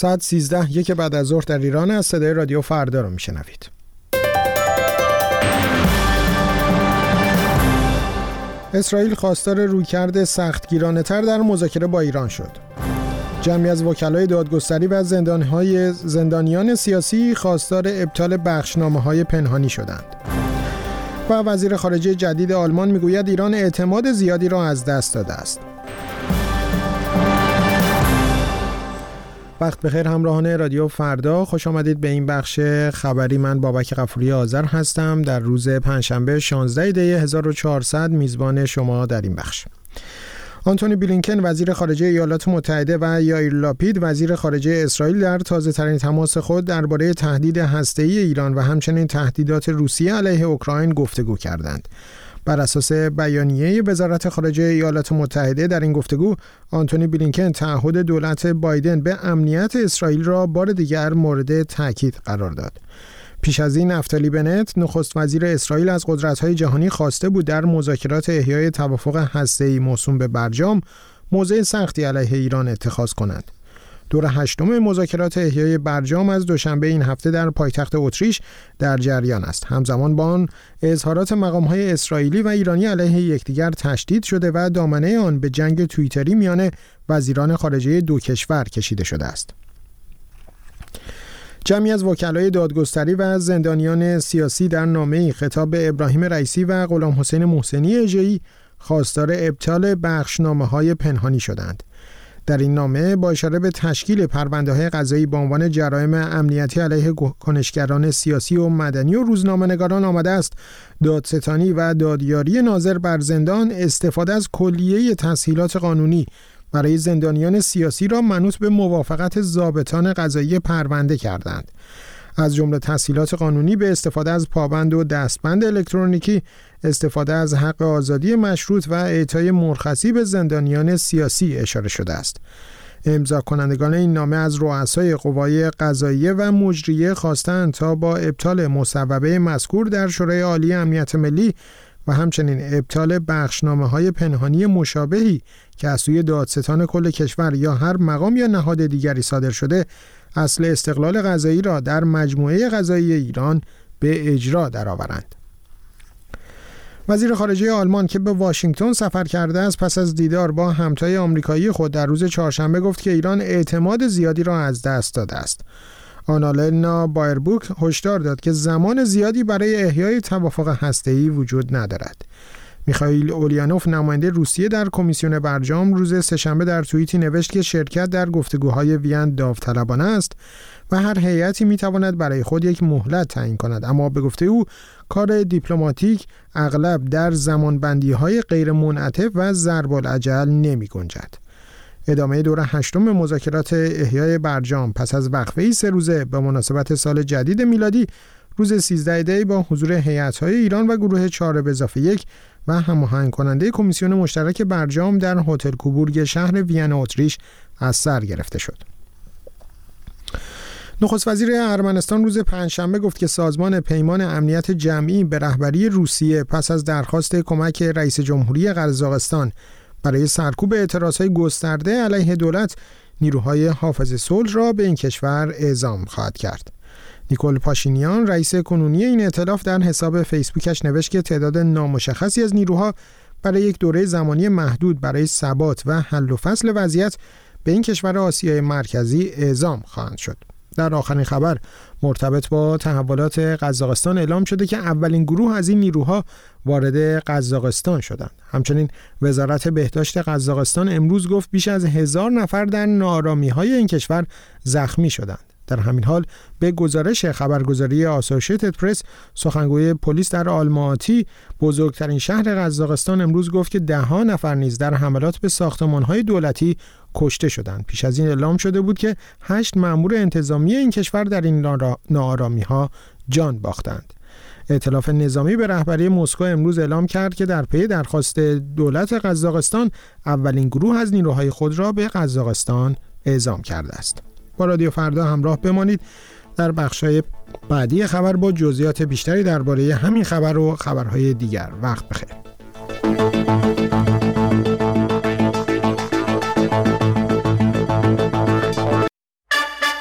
ساعت 13 یک بعد از ظهر در ایران است. صدای رادیو فردا رو میشنوید. اسرائیل خواستار رویکرد سختگیرانه‌تر در مذاکره با ایران شد. جمعی از وکلای دادگستری و زندانیان سیاسی خواستار ابطال بخشنامه‌های پنهانی شدند. و وزیر خارجه جدید آلمان میگوید ایران اعتماد زیادی را از دست داده است. وقت بخیر همراهان رادیو فردا، خوش آمدید به این بخش خبری. من بابک غفوری آذر هستم. در روز پنجشنبه 16 دی 1400 میزبان شما در این بخش. آنتونی بلینکن وزیر خارجه ایالات متحده و یائیر لاپید وزیر خارجه اسرائیل در تازه‌ترین تماس خود درباره تهدید هسته‌ای ایران و همچنین تهدیدات روسیه علیه اوکراین گفتگو کردند. بر اساس بیانیه وزارت خارجه ایالات متحده در این گفتگو، آنتونی بلینکن تعهد دولت بایدن به امنیت اسرائیل را بار دیگر مورد تاکید قرار داد. پیش از این نفتالی بنت نخست وزیر اسرائیل از قدرت‌های جهانی خواسته بود در مذاکرات احیای توافق هسته‌ای موسوم به برجام موضع سختی علیه ایران اتخاذ کنند. دور هشتم مذاکرات احیای برجام از دوشنبه این هفته در پایتخت اتریش در جریان است. همزمان با آن اظهارات مقام‌های اسرائیلی و ایرانی علیه یکدیگر تشدید شده و دامنه آن به جنگ توییتری میان وزیران خارجه دو کشور کشیده شده است. جمعی از وکلای دادگستری و زندانیان سیاسی در نامه‌ای خطاب به ابراهیم رئیسی و غلام حسین محسنی اژه‌ای خواستار ابطال بخشنامه‌های پنهانی شدند. در این نامه با اشاره به تشکیل پرونده‌های قضایی با عنوان جرایم امنیتی علیه کنشگران سیاسی و مدنی و روزنامه‌نگاران آمده است دادستانی و دادیاری ناظر بر زندان استفاده از کلیه تسهیلات قانونی برای زندانیان سیاسی را منوط به موافقت ضابطان قضایی پرونده کردند. از جمله تسهیلات قانونی به استفاده از پابند و دستبند الکترونیکی، استفاده از حق آزادی مشروط و اعطای مرخصی به زندانیان سیاسی اشاره شده است. امضا کنندگان این نامه از رؤسای قوای قضاییه و مجریه خواستند تا با ابطال مصوبه مذکور در شورای عالی امنیت ملی و همچنین ابطال بخشنامه‌های پنهانی مشابهی که از سوی دادستان کل کشور یا هر مقام یا نهاد دیگری صادر شده، اصل استقلال قضایی را در مجموعه قضایی ایران به اجرا درآورند. وزیر خارجه آلمان که به واشنگتن سفر کرده است پس از دیدار با همتای آمریکایی خود در روز چهارشنبه گفت که ایران اعتماد زیادی را از دست داده است. آنالنا بایربوک هشدار داد که زمان زیادی برای احیای توافق هسته‌ای وجود ندارد. میخائیل اولیانوف نماینده روسیه در کمیسیون برجام روز سه‌شنبه در توییتی نوشت که شرکت در گفتگوهای وین داوطلبانه است و هر هیئتی میتواند برای خود یک مهلت تعیین کند، اما به گفته او کار دیپلماتیک اغلب در زمانبندی‌های غیر منعطف و ضرب العجل نمی‌گنجد. ادامه دور هشتم مذاکرات احیای برجام پس از وقفه‌ای 3 روزه به مناسبت سال جدید میلادی روز 13 دی با حضور هیئت‌های ایران و گروه 4+1 و هماهنگ کننده کمیسیون مشترک برجام در هتل کوبورگ شهر وین اتریش از سر گرفته شد. نخست وزیر ارمنستان روز پنجشنبه گفت که سازمان پیمان امنیت جمعی به رهبری روسیه پس از درخواست کمک رئیس جمهوری قزاقستان برای سرکوب اعتراضهای گسترده علیه دولت نیروهای حافظ صلح را به این کشور اعزام خواهد کرد. نیکول پاشینیان رئیس کنونی این ائتلاف در حساب فیسبوکش نوشت که تعداد نامشخصی از نیروها برای یک دوره زمانی محدود برای ثبات و حل و فصل وضعیت به این کشور آسیای مرکزی اعزام خواهند شد. در آخرین خبر مرتبط با تحولات قزاقستان اعلام شده که اولین گروه از این نیروها وارد قزاقستان شدند. همچنین وزارت بهداشت قزاقستان امروز گفت بیش از 1000 نفر در ناآرامی‌های این کشور زخمی شدند. در همین حال به گزارش خبرگزاری آسوشیتد پرس، سخنگوی پلیس در آلماتی بزرگترین شهر قزاقستان امروز گفت که 10 نفر نیز در حملات به ساختمان‌های دولتی کشته شدند. پیش از این اعلام شده بود که 8 مأمور انتظامی این کشور در این ناآرامی‌ها جان باختند. ائتلاف نظامی به رهبری مسکو امروز اعلام کرد که در پی درخواست دولت قزاقستان اولین گروه از نیروهای خود را به قزاقستان اعزام کرده است. با رادیو فردا همراه بمانید. در بخش‌های بعدی خبر با جزئیات بیشتری درباره همین خبر و خبرهای دیگر. وقت بخیر.